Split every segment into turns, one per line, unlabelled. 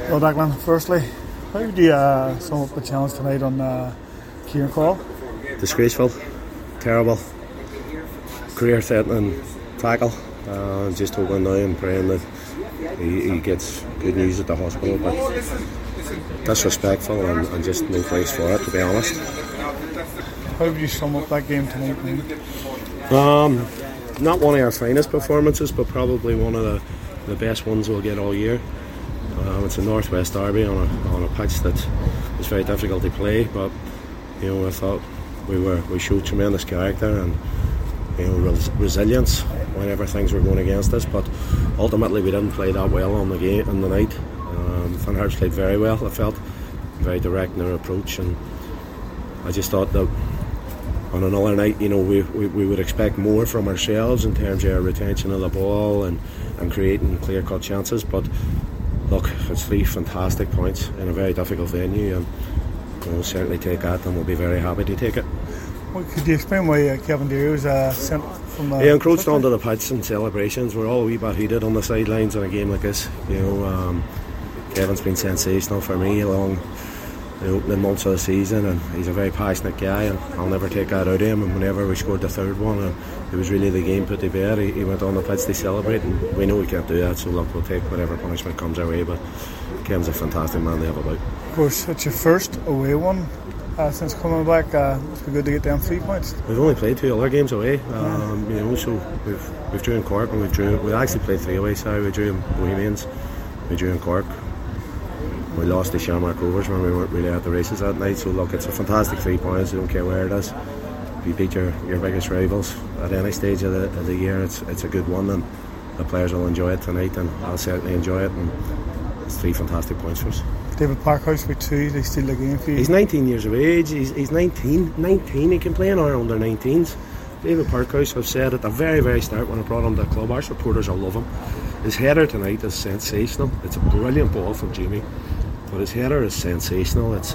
Well, Declan, firstly, how do you sum up the challenge tonight on Kieran Call?
Disgraceful, terrible, career-threatening tackle. Just hoping now and praying that he gets good news at the hospital, but disrespectful and just no place for it, to be honest.
How would you sum up that game tonight,
Not one of our finest performances, but probably one of the best ones we'll get all year. It's a Northwest derby on a pitch that was very difficult to play, but I thought we showed tremendous character and resilience whenever things were going against us. But ultimately, we didn't play that well on the game on the night. Finn Harps played very well. I felt very direct in their approach, and I just thought that on another night, we would expect more from ourselves in terms of our retention of the ball and creating clear-cut chances. But look, it's 3 fantastic points in a very difficult venue, and we'll certainly take that, and we'll be very happy to take it.
Well, could you explain why Kevin Deary was sent from
He encroached onto the pitch in celebrations. We're all a wee bit heated on the sidelines in a game like this. Kevin's been sensational for me along the opening months of the season, and he's a very passionate guy, and I'll never take that out of him. And whenever we scored the third one, and it was really the game put to bed, he went on the pitch to celebrate, and we know we can't do that, so look, we'll take whatever punishment comes our way. But Kevin's a fantastic man to have about.
Of course, it's your first away one since coming back. It's been good to get them 3 points.
We've only played 2 other games away, so we've drew in Cork, and we actually played 3 away. Sorry, we drew in Bohemians, we drew in Cork. We lost to Shamrock Rovers when we weren't really at the races that night. So look, it's a fantastic 3 points. I don't care where it is. If you beat your biggest rivals at any stage of the year, it's a good one, and the players will enjoy it tonight, and I'll certainly enjoy it. And it's 3 fantastic points for us.
David Parkhouse with 2. They steal the game for you.
He's 19 years of age. He's 19. He can play in our under 19s. David Parkhouse, I've said at the very, very start when I brought him to the club, our supporters will love him. His header tonight is sensational. It's a brilliant ball from Jamie, but his header is sensational. It's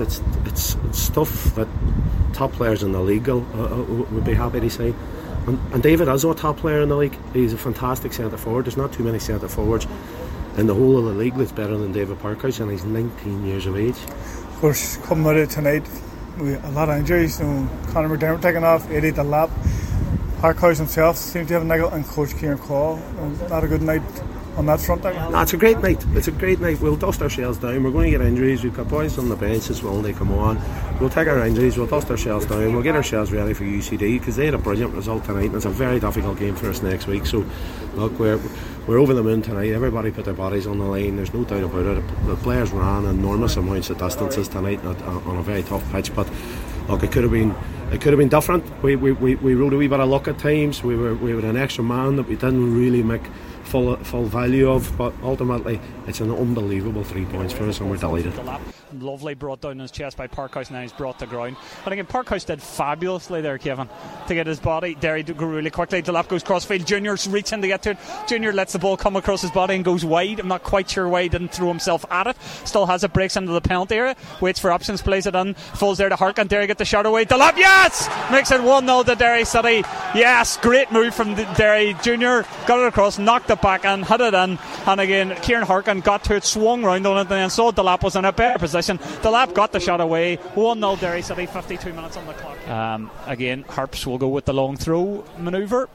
stuff that top players in the league would be happy to say. And David is a top player in the league. He's a fantastic centre forward. There's not too many centre forwards in the whole of the league that's better than David Parkhouse, and he's 19 years of age.
Of course, coming out of it tonight, we a lot of injuries. Conor McDermott taking off, Eddie Delap. Parkhouse himself seemed to have a niggle, and Coach Kieran Call. Not a good night on that front.
No, it's a great night. It's a great night. We'll dust ourselves down. We're going to get injuries. We've got boys on the benches willing to come on. We'll take our injuries. We'll dust ourselves down. We'll get ourselves ready for UCD, because they had a brilliant result tonight, and it's a very difficult game for us next week. So look, we're over the moon tonight. Everybody put their bodies on the line. There's no doubt about it. The players ran enormous amounts of distances tonight on a very tough pitch. But look, it could have been different. We rode a wee bit of luck at times. We were an extra man that we didn't really make full value of, but ultimately it's an unbelievable 3 points for us, and we're delighted.
Lovely brought down in his chest by Parkhouse, now he's brought to ground. But again, Parkhouse did fabulously there, Kevin, to get his body. Derry to go really quickly. Delap goes crossfield. Junior's reaching to get to it. Junior lets the ball come across his body and goes wide. I'm not quite sure why he didn't throw himself at it. Still has it, breaks into the penalty area, waits for options, plays it in, falls there to Harkin. Derry get the shot away. Delap, yes! Makes it 1-0 to Derry City. Yes, great move from Derry. Junior got it across, knocked it back and hit it in. And again, Kieran Harkin got to it, swung round on it, and then saw Delap was in a better position. Delap got the shot away. 1-0 Derry City, 52 minutes on the clock. Again, Harps will go with the long throw manoeuvre.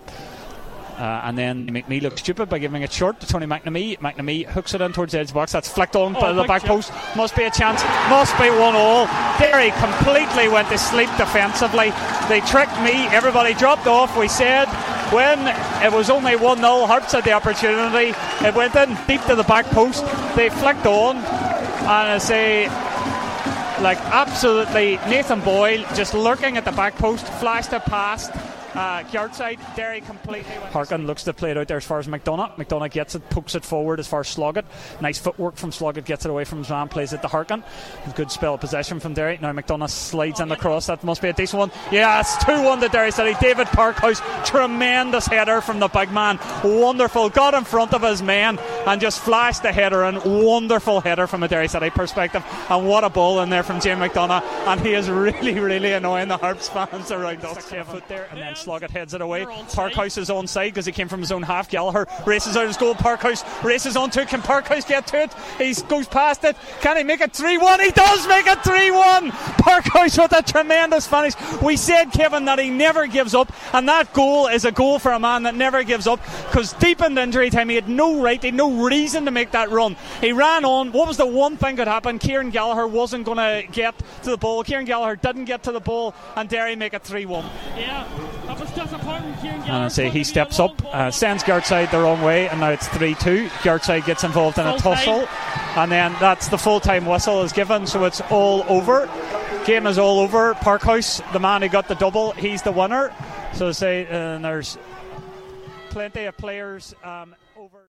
And then they make me look stupid by giving it short to Tony McNamee. McNamee hooks it in towards the edge box. That's flicked on by the back post. Must be a chance. Must be 1-1. Derry completely went to sleep defensively. They tricked me. Everybody dropped off. We said when it was only 1-0, Harps had the opportunity. It went in deep to the back post. They flicked on. And I say, like, absolutely Nathan Boyle just lurking at the back post, flashed it past yard side. Derry completely went. Harkin looks to play it out there as far as McDonough. McDonough gets it, pokes it forward as far as Sloggett. Nice footwork from Sloggett, gets it away from his man, plays it to Harkin. Good spell of possession from Derry. Now McDonough slides in the cross. That must be a decent one. Yes, 2-1 to Derry City. David Parkhouse, tremendous header from the big man. Wonderful, got in front of his man and just flashed the header in. Wonderful header from a Derry City perspective, and what a ball in there from Jim McDonough, and he is really, really annoying the Harps fans around us. Foot there, and then Sloggett heads it away. Parkhouse is onside because he came from his own half. Gallagher races out his goal. Parkhouse races onto it. Can Parkhouse get to it? He goes past it. Can he make it 3-1? He does make it 3-1. Parkhouse with a tremendous finish. We said, Kevin, that he never gives up, and that goal is a goal for a man that never gives up, because deep in the injury time he had no right, he had no reason to make that run. He ran on. What was the one thing that happened? Kieran Gallagher wasn't going to get to the ball. Kieran Gallagher didn't get to the ball, and Derry make it 3-1.
Yeah, that was disappointing. Kieran Gallagher,
and I say he steps up, sends Gartside the wrong way, and now it's 3-2. Gartside gets involved in a tussle, and then that's the full-time whistle is given, so it's all over. Game is all over. Parkhouse, the man who got the double, he's the winner. So say there's plenty of players over.